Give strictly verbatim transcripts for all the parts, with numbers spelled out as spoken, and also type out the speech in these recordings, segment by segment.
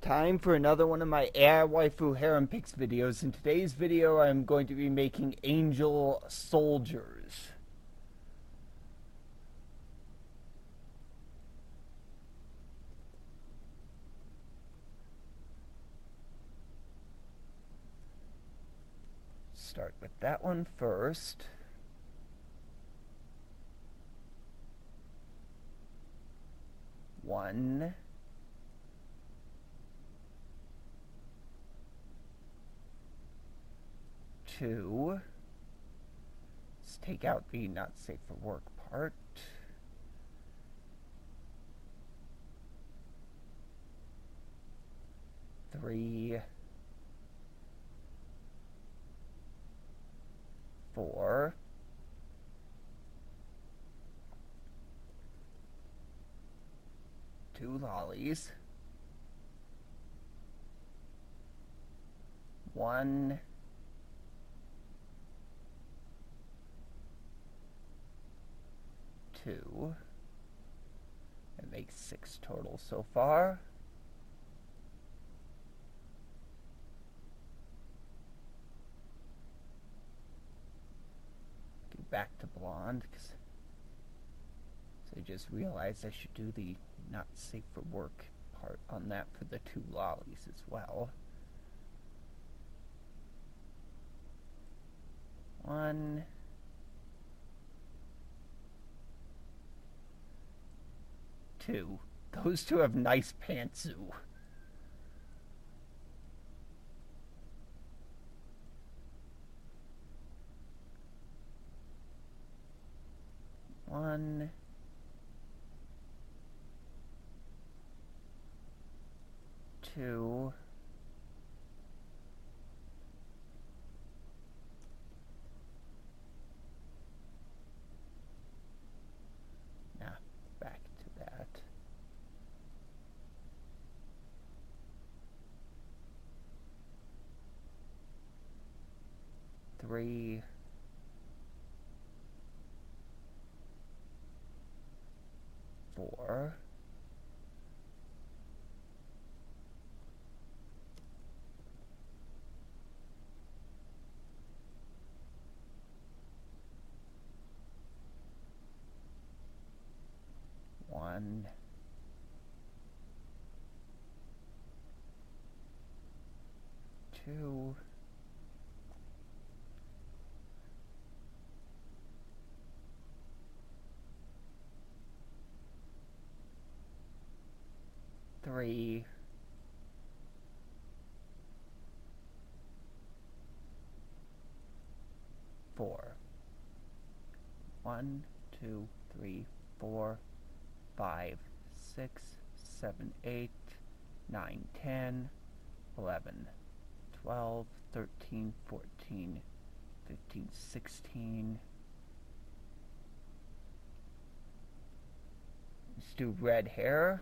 Time for another one of my A I Waifu Harem Picks videos. In today's video, I'm going to be making Angel Soldiers. Start with that one first. One. Two. Let's take out the not safe for work part. Three. Four. Two lollies. One. Two. That makes six total so far. Get back to blonde, because I just realized I should do the not safe for work part on that for the two lollies as well. One. Two. Those two have nice pantsu. One. Two. Now, back to that. Three. Four. One. Two. Three. Four. One, two, three, four, five, six, seven, eight, nine, ten, eleven, twelve, thirteen, fourteen, fifteen, sixteen. Let's do red hair.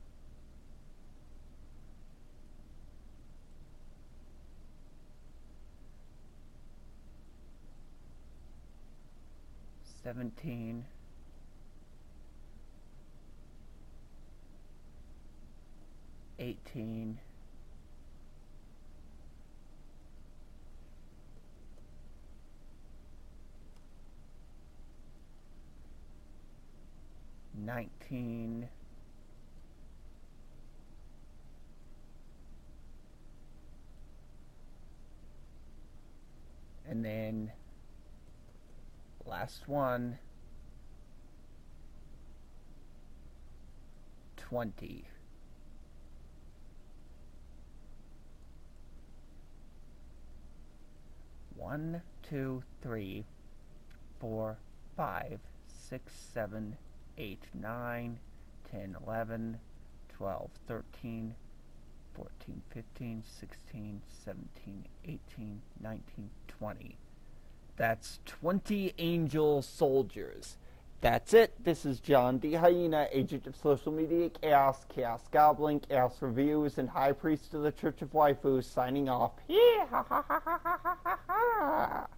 Seventeen. Eighteen. Nineteen. And then last one, twenty. One, two, three, four, five, six, seven, eight, nine, ten, eleven, twelve, thirteen, fourteen, fifteen, sixteen, seventeen, eighteen, nineteen, twenty. That's twenty Angel Soldiers. That's it. This is John D. Hyena, agent of social media chaos, Chaos Goblin, Chaos Reviews, and High Priest of the Church of Waifus, signing off. Yeah, ha ha ha ha ha ha ha.